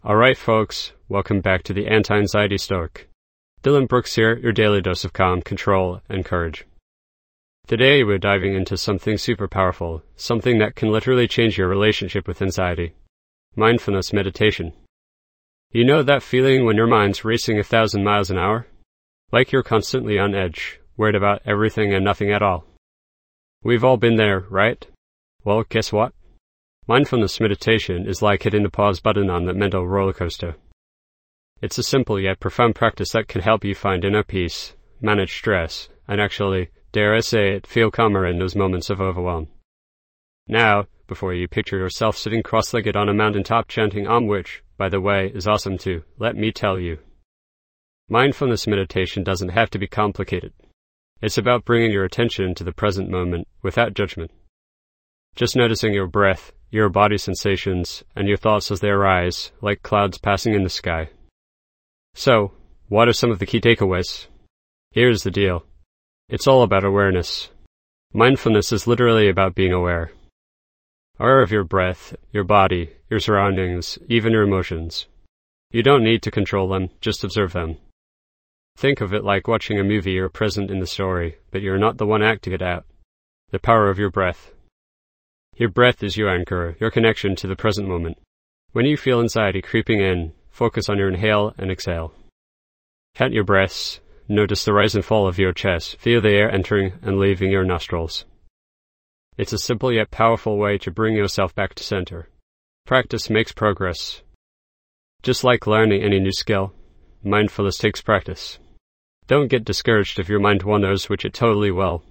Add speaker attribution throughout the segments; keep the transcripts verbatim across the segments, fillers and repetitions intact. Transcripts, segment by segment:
Speaker 1: Alright folks, welcome back to the Anti-Anxiety Stoic. Dylan Brooks here, your daily dose of calm, control, and courage. Today we're diving into something super powerful, something that can literally change your relationship with anxiety. Mindfulness meditation. You know that feeling when your mind's racing a thousand miles an hour? Like you're constantly on edge, worried about everything and nothing at all. We've all been there, right? Well, guess what? Mindfulness meditation is like hitting the pause button on that mental roller coaster. It's a simple yet profound practice that can help you find inner peace, manage stress, and actually, dare I say it, feel calmer in those moments of overwhelm. Now, before you picture yourself sitting cross-legged on a mountaintop chanting Om, which, by the way, is awesome too, let me tell you. Mindfulness meditation doesn't have to be complicated. It's about bringing your attention to the present moment without judgment. Just noticing your breath, your body sensations, and your thoughts as they arise, like clouds passing in the sky. So, what are some of the key takeaways? Here's the deal. It's all about awareness. Mindfulness is literally about being aware. Aware of your breath, your body, your surroundings, even your emotions. You don't need to control them, just observe them. Think of it like watching a movie. You're present in the story, but you're not the one acting it out. The power of your breath. Your breath is your anchor, your connection to the present moment. When you feel anxiety creeping in, focus on your inhale and exhale. Count your breaths, notice the rise and fall of your chest, feel the air entering and leaving your nostrils. It's a simple yet powerful way to bring yourself back to center. Practice makes progress. Just like learning any new skill, mindfulness takes practice. Don't get discouraged if your mind wanders, which it totally will.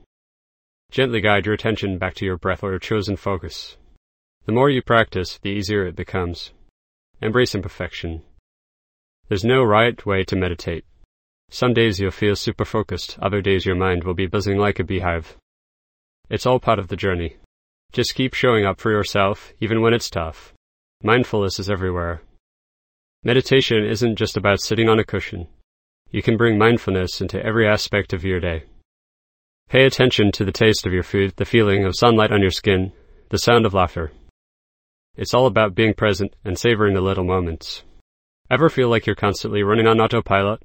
Speaker 1: Gently guide your attention back to your breath or your chosen focus. The more you practice, the easier it becomes. Embrace imperfection. There's no right way to meditate. Some days you'll feel super focused, other days your mind will be buzzing like a beehive. It's all part of the journey. Just keep showing up for yourself, even when it's tough. Mindfulness is everywhere. Meditation isn't just about sitting on a cushion. You can bring mindfulness into every aspect of your day. Pay attention to the taste of your food, the feeling of sunlight on your skin, the sound of laughter. It's all about being present and savoring the little moments. Ever feel like you're constantly running on autopilot?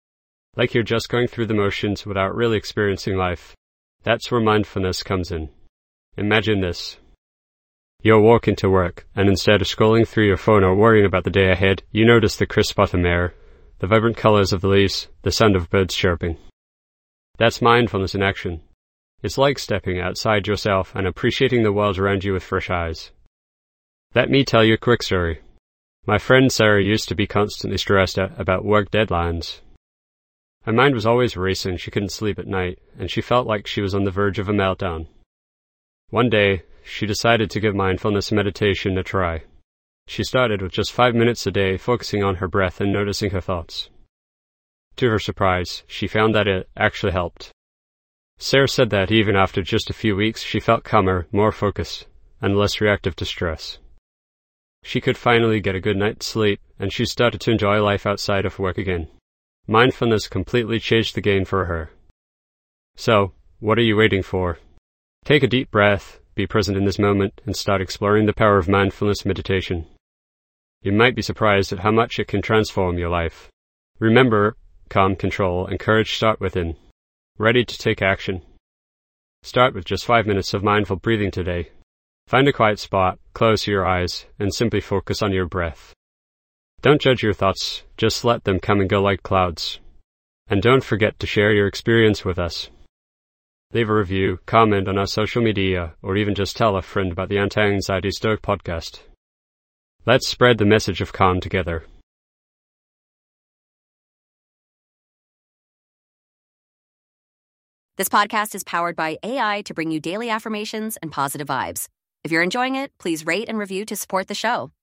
Speaker 1: Like you're just going through the motions without really experiencing life? That's where mindfulness comes in. Imagine this. You're walking to work, and instead of scrolling through your phone or worrying about the day ahead, you notice the crisp autumn air, the vibrant colors of the leaves, the sound of birds chirping. That's mindfulness in action. It's like stepping outside yourself and appreciating the world around you with fresh eyes. Let me tell you a quick story. My friend Sarah used to be constantly stressed out about work deadlines. Her mind was always racing, she couldn't sleep at night, and she felt like she was on the verge of a meltdown. One day, she decided to give mindfulness meditation a try. She started with just five minutes a day, focusing on her breath and noticing her thoughts. To her surprise, she found that it actually helped. Sarah said that even after just a few weeks, she felt calmer, more focused, and less reactive to stress. She could finally get a good night's sleep, and she started to enjoy life outside of work again. Mindfulness completely changed the game for her. So, what are you waiting for? Take a deep breath, be present in this moment, and start exploring the power of mindfulness meditation. You might be surprised at how much it can transform your life. Remember, calm, control, and courage start within. Ready to take action? Start with just five minutes of mindful breathing today. Find a quiet spot, close your eyes, and simply focus on your breath. Don't judge your thoughts, just let them come and go like clouds. And don't forget to share your experience with us. Leave a review, comment on our social media, or even just tell a friend about the Anti-Anxiety Stoic podcast. Let's spread the message of calm together.
Speaker 2: This podcast is powered by A I to bring you daily affirmations and positive vibes. If you're enjoying it, please rate and review to support the show.